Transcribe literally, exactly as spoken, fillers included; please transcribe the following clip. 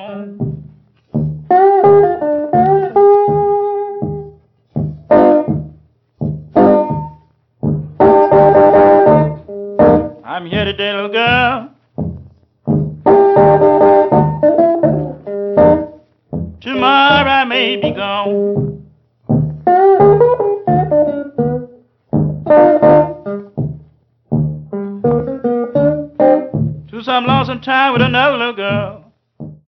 gone. I'm here today, little girl. Tomorrow I may be gone. To some lonesome town with another little girl.